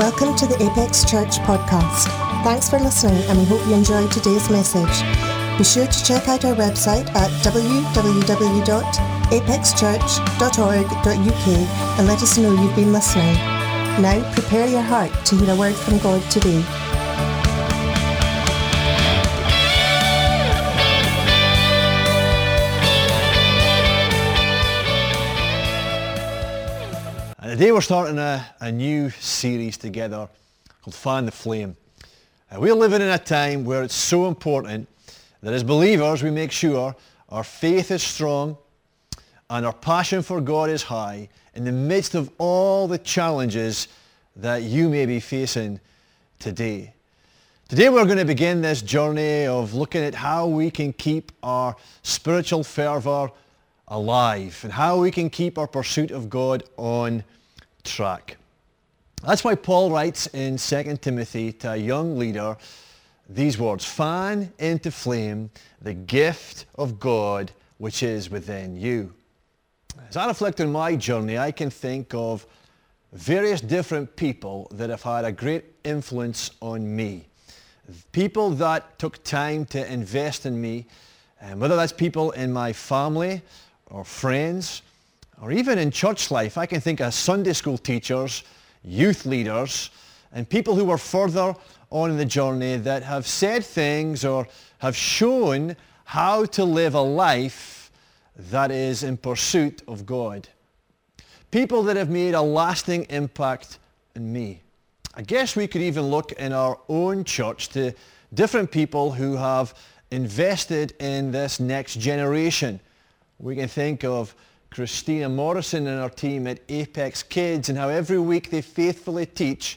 Welcome to the Apex Church podcast. Thanks for listening, and we hope you enjoyed today's message. Be sure to check out our website at www.apexchurch.org.uk and let us know you've been listening. Now prepare your heart to hear a word from God today. Today we're starting a new series together called Fan the Flame. We're living in a time where it's so important that as believers we make sure our faith is strong and our passion for God is high in the midst of all the challenges that you may be facing today. Today we're going to begin this journey of looking at how we can keep our spiritual fervor alive and how we can keep our pursuit of God on track. That's why Paul writes in 2 Timothy to a young leader these words, "Fan into flame the gift of God which is within you." As I reflect on my journey, I can think of various different people that have had a great influence on me. People that took time to invest in me, and whether that's people in my family or friends, or even in church life. I can think of Sunday school teachers, youth leaders, and people who were further on in the journey that have said things or have shown how to live a life that is in pursuit of God. People that have made a lasting impact on me. I guess we could even look in our own church to different people who have invested in this next generation. We can think of Christina Morrison and our team at Apex Kids and how every week they faithfully teach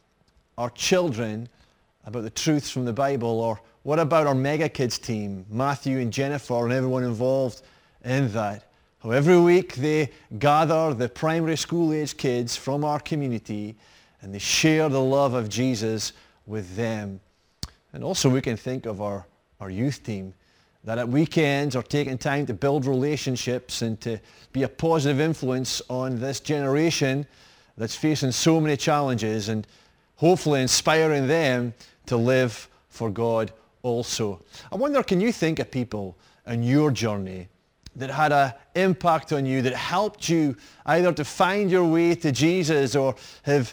our children about the truths from the Bible. Or what about our Mega Kids team, Matthew and Jennifer and everyone involved in that? How every week they gather the primary school age kids from our community and they share the love of Jesus with them. And also we can think of our youth team that at weekends are taking time to build relationships and to be a positive influence on this generation that's facing so many challenges and hopefully inspiring them to live for God also. I wonder, can you think of people in your journey that had an impact on you, that helped you either to find your way to Jesus or have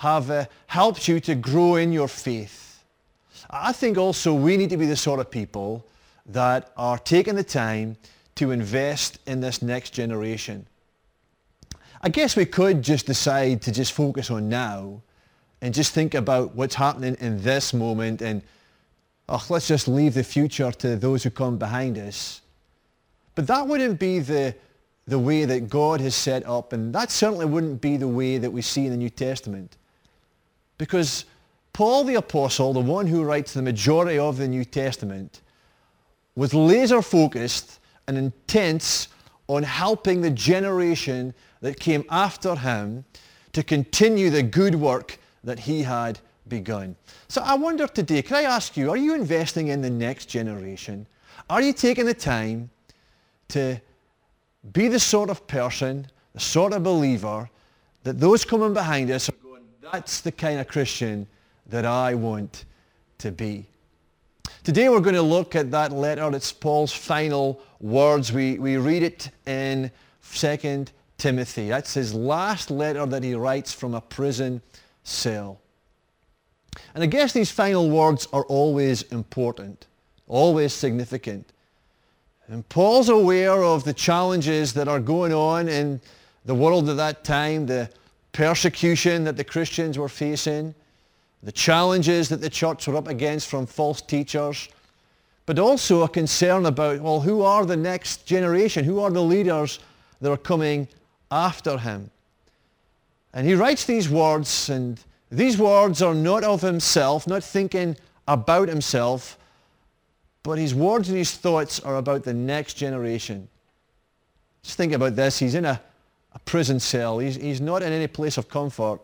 helped you to grow in your faith? I think also we need to be the sort of people that are taking the time to invest in this next generation. I guess we could just decide to just focus on now and just think about what's happening in this moment and let's just leave the future to those who come behind us. But that wouldn't be the way that God has set up, and that certainly wouldn't be the way that we see in the New Testament. Because Paul the Apostle, the one who writes the majority of the New Testament, was laser focused and intense on helping the generation that came after him to continue the good work that he had begun. So I wonder today, can I ask you, are you investing in the next generation? Are you taking the time to be the sort of person, the sort of believer that those coming behind us are going, that's the kind of Christian that I want to be? Today we're going to look at that letter. It's Paul's final words. We read it in 2 Timothy. That's his last letter that he writes from a prison cell. And I guess these final words are always important, always significant. And Paul's aware of the challenges that are going on in the world at that time, the persecution that the Christians were facing, the challenges that the church were up against from false teachers, but also a concern about, well, who are the next generation? Who are the leaders that are coming after him? And he writes these words, and these words are not of himself, not thinking about himself, but his words and his thoughts are about the next generation. Just think about this. He's in a prison cell. He's not in any place of comfort.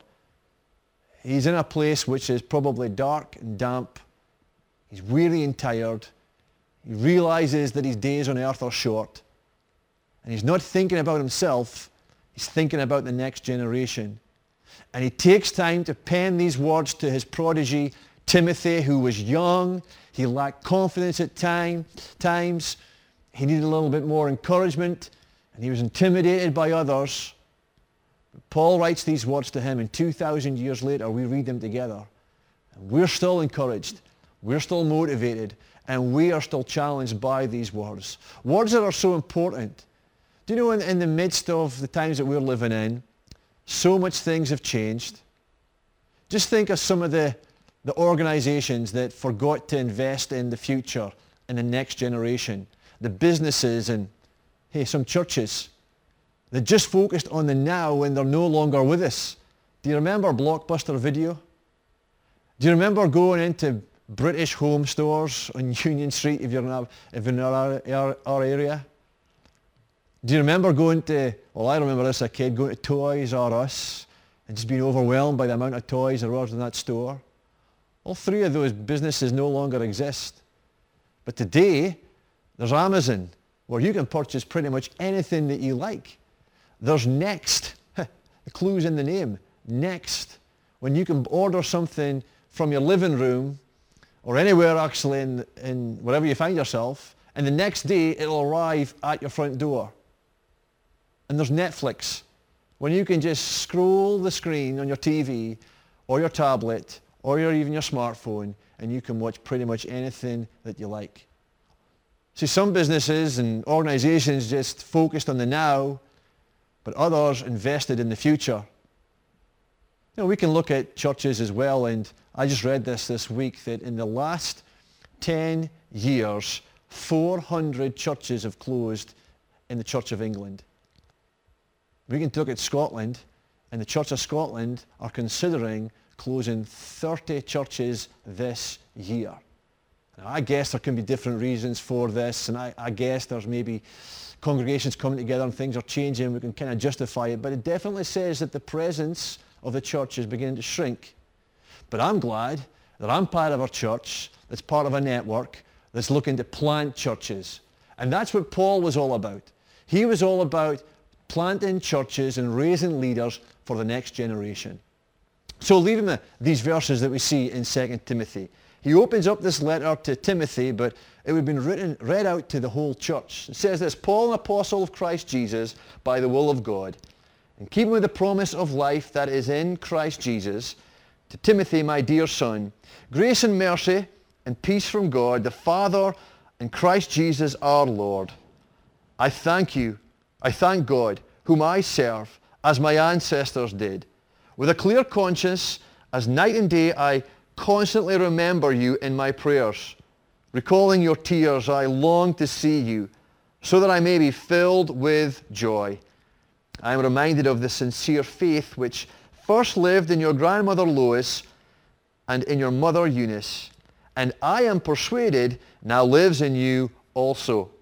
He's in a place which is probably dark and damp. He's weary and tired. He realizes that his days on earth are short. And he's not thinking about himself. He's thinking about the next generation. And he takes time to pen these words to his prodigy, Timothy, who was young. He lacked confidence at times. He needed a little bit more encouragement, and he was intimidated by others. But Paul writes these words to him, and 2,000 years later, we read them together. And we're still encouraged. We're still motivated, and we are still challenged by these words. Words that are so important. Do you know, in the midst of the times that we're living in, so much things have changed. Just think of some of the organizations that forgot to invest in the future and the next generation. The businesses and, some churches that just focused on the now and they're no longer with us. Do you remember Blockbuster Video? Do you remember going into British Home stores on Union Street if you're in our area? Do you remember going to, I remember as a kid, going to Toys R Us and just being overwhelmed by the amount of toys there was in that store? All three of those businesses no longer exist. But today, there's Amazon, where you can purchase pretty much anything that you like. There's Next, the clue's in the name, Next, when you can order something from your living room or anywhere actually in wherever you find yourself, and the next day it'll arrive at your front door. And there's Netflix, when you can just scroll the screen on your TV or your tablet or even your smartphone, and you can watch pretty much anything that you like. See, some businesses and organizations just focused on the now, but others invested in the future. We can look at churches as well, and I just read this week that in the last 10 years, 400 churches have closed in the Church of England. We can look at Scotland, and the Church of Scotland are considering closing 30 churches this year. Now, I guess there can be different reasons for this, and I guess there's maybe congregations coming together and things are changing. We can kind of justify it, but it definitely says that the presence of the church is beginning to shrink. But I'm glad that I'm part of a church that's part of a network that's looking to plant churches. And that's what Paul was all about. He was all about planting churches and raising leaders for the next generation. So leaving these verses that we see in 2 Timothy, he opens up this letter to Timothy, but it would have been read out to the whole church. It says this, Paul, an apostle of Christ Jesus, by the will of God, in keeping with the promise of life that is in Christ Jesus, to Timothy, my dear son, grace and mercy and peace from God, the Father, and Christ Jesus our Lord. I thank God, whom I serve, as my ancestors did. With a clear conscience, as night and day, I constantly remember you in my prayers. Recalling your tears, I long to see you, so that I may be filled with joy. I am reminded of the sincere faith which first lived in your grandmother Lois and in your mother Eunice, and I am persuaded now lives in you also.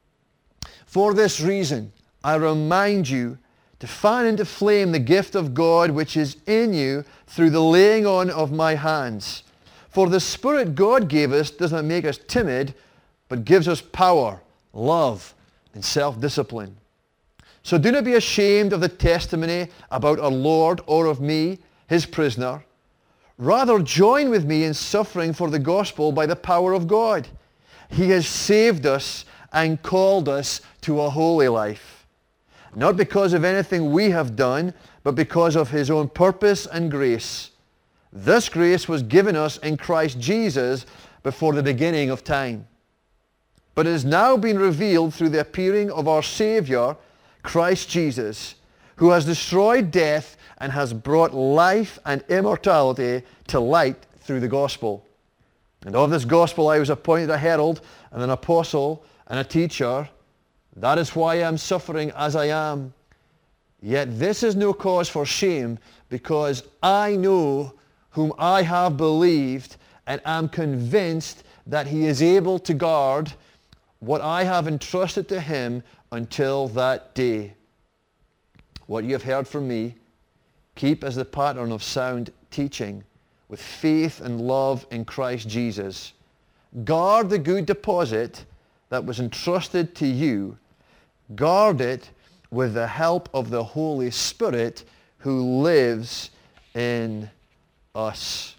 For this reason, I remind you to fan into flame the gift of God which is in you through the laying on of my hands. For the Spirit God gave us does not make us timid, but gives us power, love, and self-discipline. So do not be ashamed of the testimony about our Lord or of me, his prisoner. Rather join with me in suffering for the gospel by the power of God. He has saved us and called us to a holy life, not because of anything we have done, but because of his own purpose and grace. This grace was given us in Christ Jesus before the beginning of time. But it has now been revealed through the appearing of our Savior, Christ Jesus, who has destroyed death and has brought life and immortality to light through the gospel. And of this gospel I was appointed a herald and an apostle and a teacher. That is why I am suffering as I am. Yet this is no cause for shame, because I know whom I have believed and am convinced that he is able to guard what I have entrusted to him until that day. What you have heard from me, keep as the pattern of sound teaching, with faith and love in Christ Jesus. Guard the good deposit that was entrusted to you. Guard it with the help of the Holy Spirit who lives in us.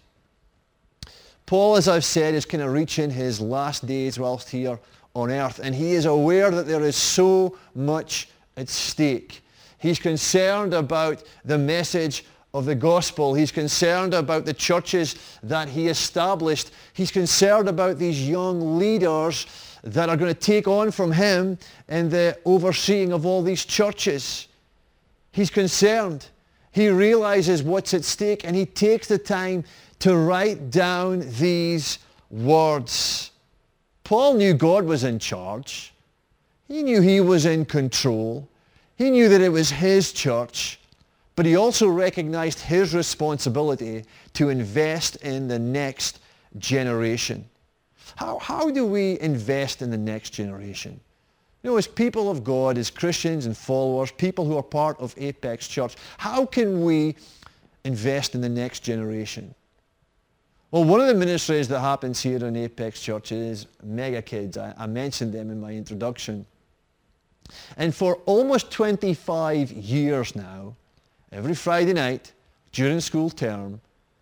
Paul, as I've said, is kind of reaching his last days whilst here on earth, and he is aware that there is so much at stake. He's concerned about the message of the gospel. He's concerned about the churches that he established. He's concerned about these young leaders that are going to take on from him in the overseeing of all these churches. He's concerned. He realizes what's at stake, and he takes the time to write down these words. Paul knew God was in charge. He knew he was in control. He knew that it was his church, but he also recognized his responsibility to invest in the next generation. How do we invest in the next generation? You know, as people of God, as Christians and followers, people who are part of Apex Church, how can we invest in the next generation? Well, one of the ministries that happens here in Apex Church is Mega Kids. I mentioned them in my introduction. And for almost 25 years now, every Friday night during school term,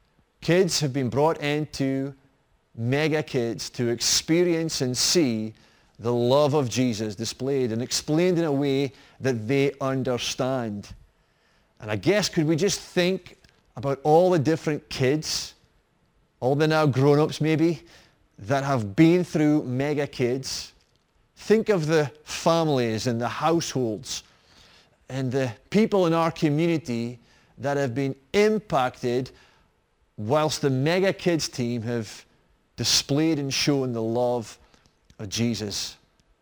kids have been brought into Mega Kids to experience and see the love of Jesus displayed and explained in a way that they understand. And I guess, could we just think about all the different kids, all the now grown-ups maybe, that have been through Mega Kids? Think of the families and the households and the people in our community that have been impacted whilst the Mega Kids team have displayed and shown the love of Jesus.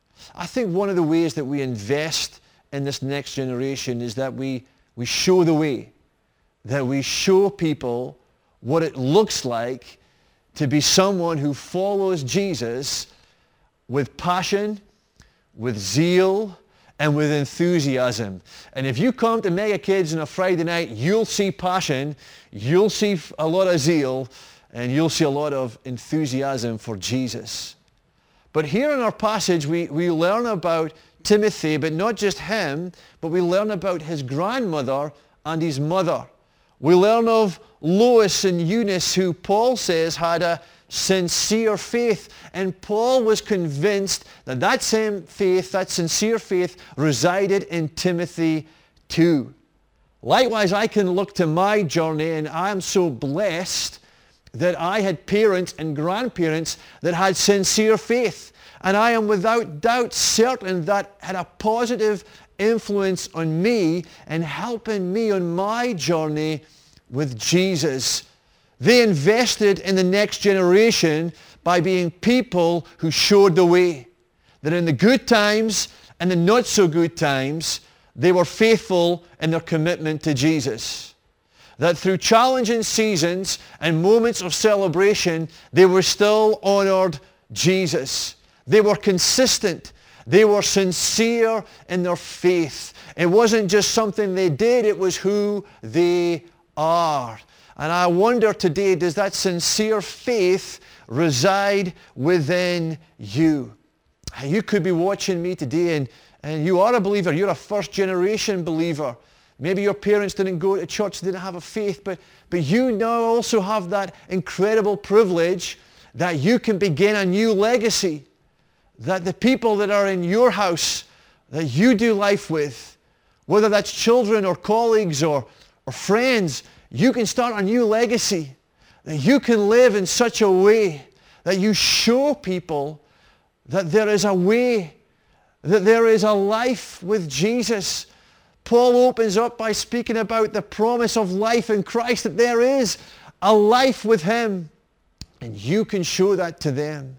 I think one of the ways that we invest in this next generation is that we show the way, that we show people what it looks like to be someone who follows Jesus with passion, with zeal, and with enthusiasm. And if you come to Mega Kids on a Friday night, you'll see passion, you'll see a lot of zeal, and you'll see a lot of enthusiasm for Jesus. But here in our passage, we learn about Timothy, but not just him, but we learn about his grandmother and his mother. We learn of Lois and Eunice, who Paul says had a sincere faith. And Paul was convinced that that same faith, that sincere faith, resided in Timothy too. Likewise, I can look to my journey, and I am so blessed that I had parents and grandparents that had sincere faith. And I am without doubt certain that had a positive influence on me and helping me on my journey with Jesus. They invested in the next generation by being people who showed the way. That in the good times and the not so good times, they were faithful in their commitment to Jesus. That through challenging seasons and moments of celebration, they were still honored Jesus. They were consistent. They were sincere in their faith. It wasn't just something they did, it was who they are. And I wonder today, does that sincere faith reside within you? You could be watching me today and you are a believer. You're a first generation believer. Maybe your parents didn't go to church, didn't have a faith, but you now also have that incredible privilege that you can begin a new legacy. That the people that are in your house, that you do life with, whether that's children or colleagues or friends, you can start a new legacy. That you can live in such a way that you show people that there is a way, that there is a life with Jesus. Paul opens up by speaking about the promise of life in Christ, that there is a life with him, and you can show that to them.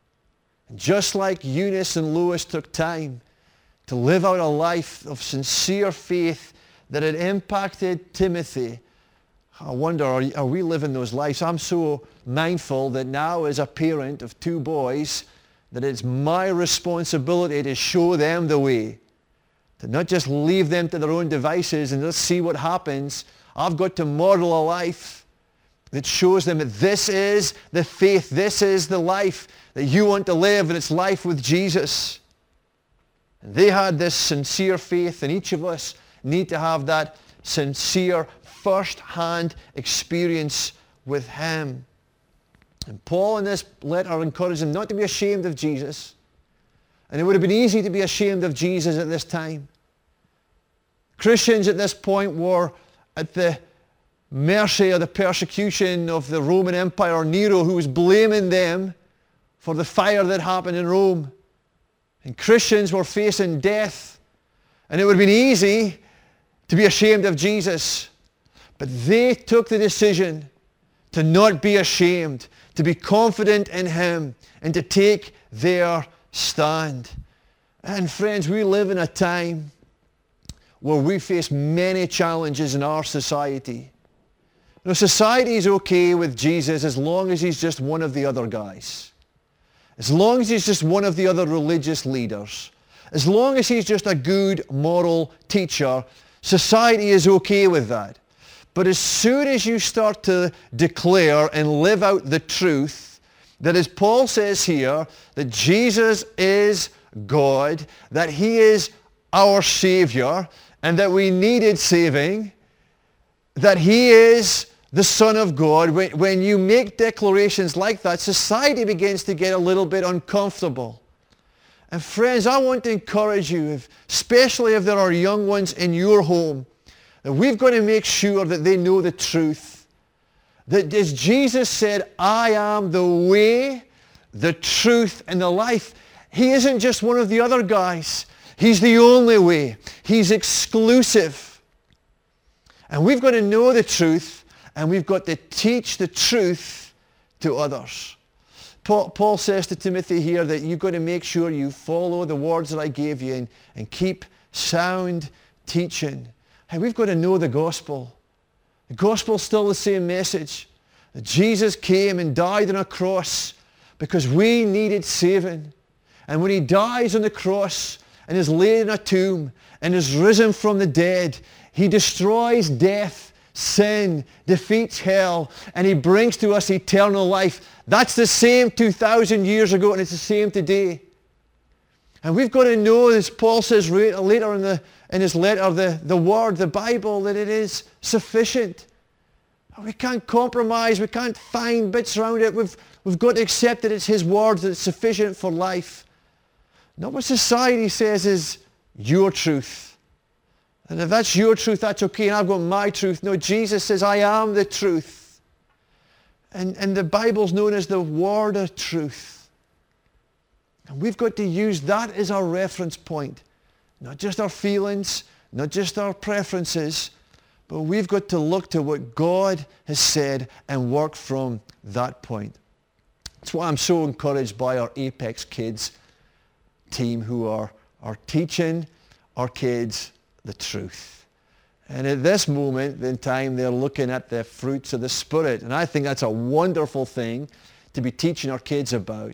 And just like Eunice and Lois took time to live out a life of sincere faith that had impacted Timothy, I wonder, are we living those lives? I'm so mindful that now as a parent of two boys, that it's my responsibility to show them the way. To not just leave them to their own devices and just see what happens. I've got to model a life that shows them that this is the faith, this is the life that you want to live, and it's life with Jesus. And they had this sincere faith, and each of us need to have that sincere, first-hand experience with him. And Paul in this letter encouraged them not to be ashamed of Jesus. And it would have been easy to be ashamed of Jesus at this time. Christians at this point were at the mercy of the persecution of the Roman Empire, or Nero, who was blaming them for the fire that happened in Rome. And Christians were facing death. And it would have been easy to be ashamed of Jesus. But they took the decision to not be ashamed, to be confident in him, and to take their stand. And friends, we live in a time where we face many challenges in our society. You know, society is okay with Jesus as long as he's just one of the other guys. As long as he's just one of the other religious leaders. As long as he's just a good moral teacher, society is okay with that. But as soon as you start to declare and live out the truth, that as Paul says here, that Jesus is God, that he is our Savior, and that we needed saving, that he is the Son of God, when you make declarations like that, society begins to get a little bit uncomfortable. And friends, I want to encourage you, especially if there are young ones in your home, that we've got to make sure that they know the truth. That as Jesus said, I am the way, the truth, and the life. He isn't just one of the other guys. He's the only way. He's exclusive. And we've got to know the truth, and we've got to teach the truth to others. Paul says to Timothy here that you've got to make sure you follow the words that I gave you and keep sound teaching. And we've got to know the gospel. The gospel's still the same message. That Jesus came and died on a cross because we needed saving. And when he dies on the cross and is laid in a tomb and is risen from the dead, he destroys death, sin, defeats hell, and he brings to us eternal life. That's the same 2,000 years ago, and it's the same today. And we've got to know, as Paul says later in his letter, the Word, the Bible, that it is sufficient. We can't compromise. We can't find bits around it. We've got to accept that it's his Word, that it's sufficient for life. Not what society says is your truth. And if that's your truth, that's okay, and I've got my truth. No, Jesus says, I am the truth. And the Bible's known as the Word of truth. And we've got to use that as our reference point. Not just our feelings, not just our preferences, but we've got to look to what God has said and work from that point. That's why I'm so encouraged by our Apex Kids team, who are teaching our kids the truth. And at this moment in time, they're looking at the fruits of the Spirit. And I think that's a wonderful thing to be teaching our kids about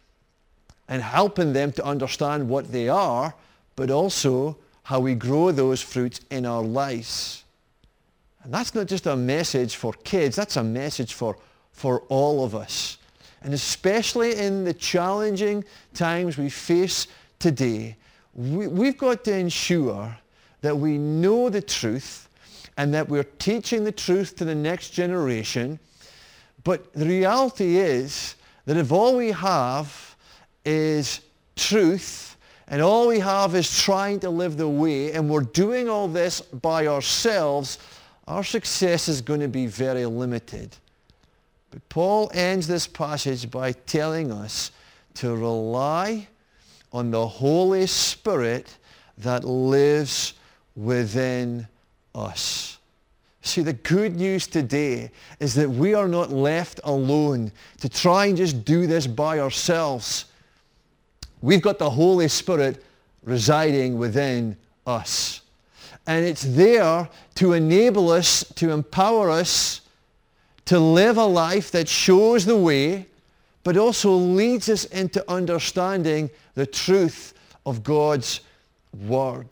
and helping them to understand what they are, but also how we grow those fruits in our lives. And that's not just a message for kids, that's a message for all of us. And especially in the challenging times we face today, we've got to ensure that we know the truth and that we're teaching the truth to the next generation. But the reality is that if all we have is truth and all we have is trying to live the way, and we're doing all this by ourselves, our success is going to be very limited. But Paul ends this passage by telling us to rely on the Holy Spirit that lives within us. See, the good news today is that we are not left alone to try and just do this by ourselves. We've got the Holy Spirit residing within us. And it's there to enable us, to empower us to live a life that shows the way, but also leads us into understanding the truth of God's Word.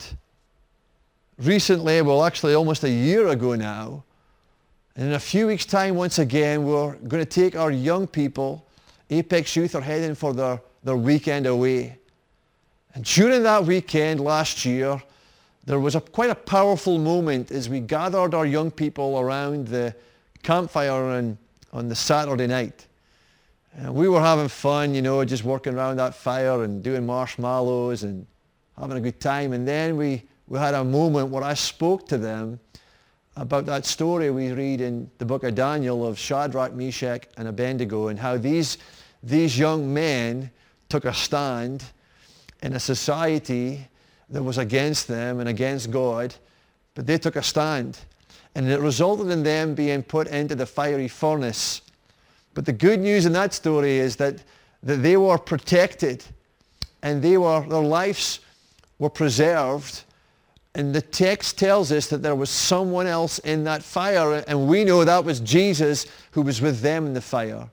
Recently, well, actually almost a year ago now, and in a few weeks' time, once again, we're going to take our young people. Apex Youth are heading for their weekend away. And during that weekend last year, there was quite a powerful moment as we gathered our young people around the campfire on the Saturday night. And we were having fun, just working around that fire and doing marshmallows and having a good time. And then we had a moment where I spoke to them about that story we read in the book of Daniel of Shadrach, Meshach, and Abednego, and how these young men took a stand in a society that was against them and against God, but they took a stand. And it resulted in them being put into the fiery furnace. But the good news in that story is that they were protected and their lives were preserved. And the text tells us that there was someone else in that fire, and we know that was Jesus who was with them in the fire.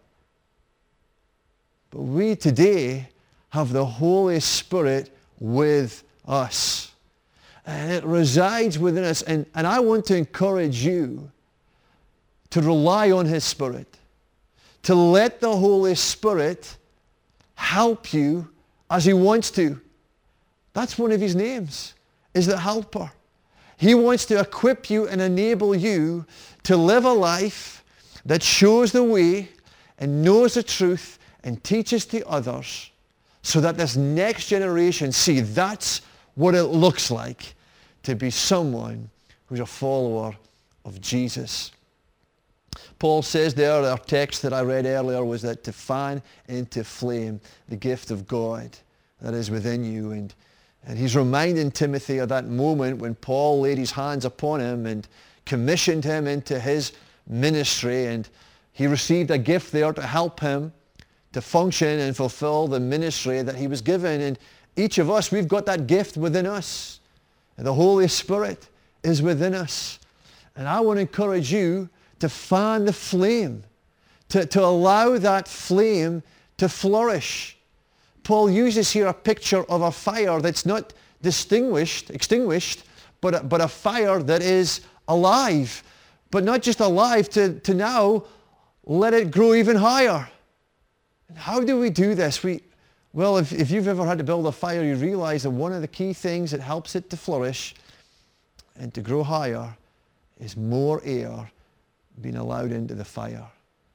But we today have the Holy Spirit with us. And it resides within us. And I want to encourage you to rely on his Spirit, to let the Holy Spirit help you as he wants to. That's one of his names, is the helper. He wants to equip you and enable you to live a life that shows the way and knows the truth and teaches to others, so that this next generation see that's what it looks like to be someone who's a follower of Jesus. Paul says there, our text that I read earlier was that to fan into flame the gift of God that is within you. And he's reminding Timothy of that moment when Paul laid his hands upon him and commissioned him into his ministry, and he received a gift there to help him to function and fulfill the ministry that he was given. And each of us, we've got that gift within us. And the Holy Spirit is within us. And I want to encourage you to fan the flame, to allow that flame to flourish. Paul uses here a picture of a fire that's not extinguished, but a fire that is alive. But not just alive, to now let it grow even higher. And how do we do this? Well, if you've ever had to build a fire, you realize that one of the key things that helps it to flourish and to grow higher is more air being allowed into the fire.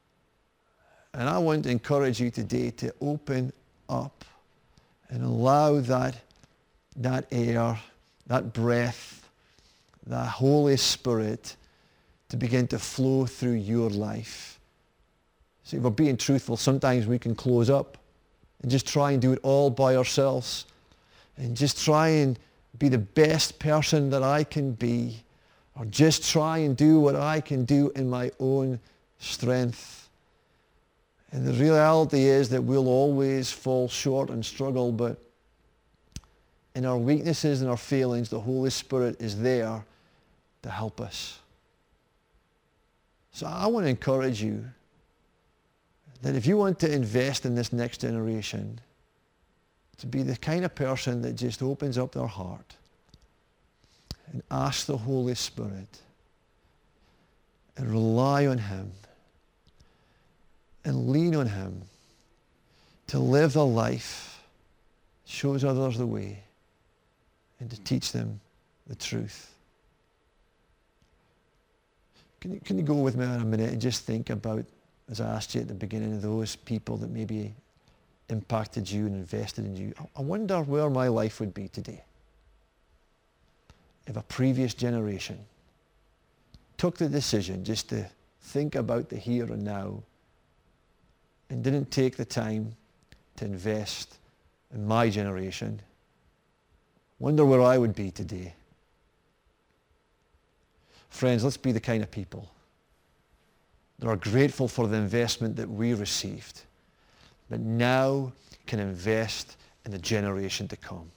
And I want to encourage you today to open up and allow that air, that breath, the Holy Spirit to begin to flow through your life. See, if we're being truthful, sometimes we can close up and just try and do it all by ourselves and just try and be the best person that I can be, or just try and do what I can do in my own strength. And the reality is that we'll always fall short and struggle, but in our weaknesses and our failings, the Holy Spirit is there to help us. So I want to encourage you that if you want to invest in this next generation, to be the kind of person that just opens up their heart and asks the Holy Spirit and rely on him and lean on him to live the life, shows others the way, and to teach them the truth. Can you go with me in a minute and just think about, as I asked you at the beginning, of those people that maybe impacted you and invested in you. I wonder where my life would be today if a previous generation took the decision just to think about the here and now and didn't take the time to invest in my generation. Wonder where I would be today. Friends, let's be the kind of people that are grateful for the investment that we received, but now can invest in the generation to come.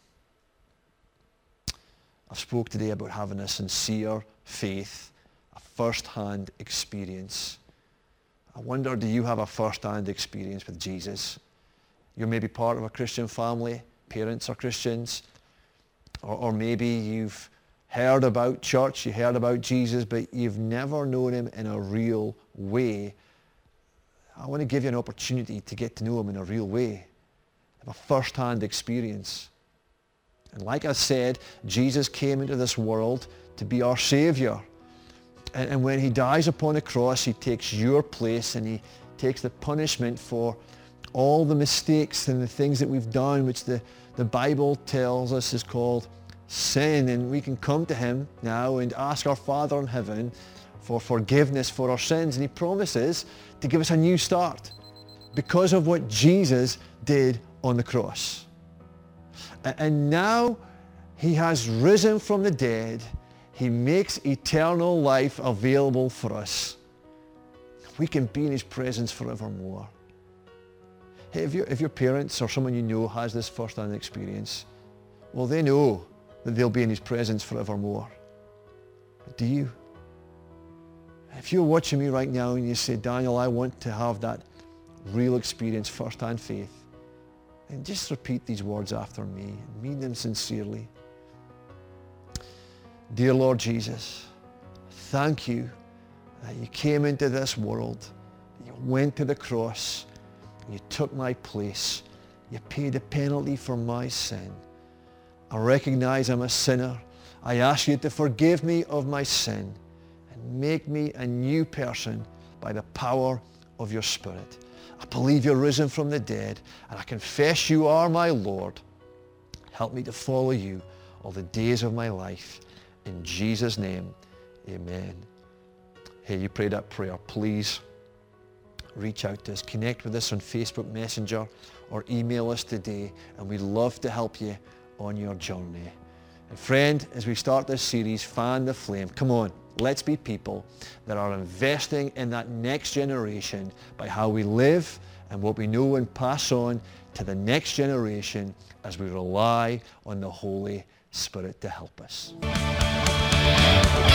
I've spoke today about having a sincere faith, a first-hand experience. I wonder, do you have a first-hand experience with Jesus? You're maybe part of a Christian family, parents are Christians, or maybe you've heard about church, you heard about Jesus, but you've never known him in a real way. I want to give you an opportunity to get to know him in a real way, have a first-hand experience. And like I said, Jesus came into this world to be our Savior. And when he dies upon the cross, he takes your place and he takes the punishment for all the mistakes and the things that we've done, which the Bible tells us is called sin. And we can come to him now and ask our Father in heaven for forgiveness for our sins. And he promises to give us a new start because of what Jesus did on the cross. And now he has risen from the dead. He makes eternal life available for us. We can be in his presence forevermore. Hey, if your parents or someone you know has this first-hand experience, well, they know that they'll be in his presence forevermore. But do you? If you're watching me right now and you say, Daniel, I want to have that real experience, first-hand faith, and just repeat these words after me and mean them sincerely. Dear Lord Jesus, thank you that you came into this world, you went to the cross, you took my place, you paid the penalty for my sin. I recognize I'm a sinner. I ask you to forgive me of my sin and make me a new person by the power of your Spirit. I believe you're risen from the dead, and I confess you are my Lord. Help me to follow you all the days of my life. In Jesus' name, amen. Hey, you prayed that prayer. Please reach out to us. Connect with us on Facebook Messenger or email us today, and we'd love to help you on your journey. And friend, as we start this series, Fan the Flame, come on, let's be people that are investing in that next generation by how we live and what we know and pass on to the next generation as we rely on the Holy Spirit to help us.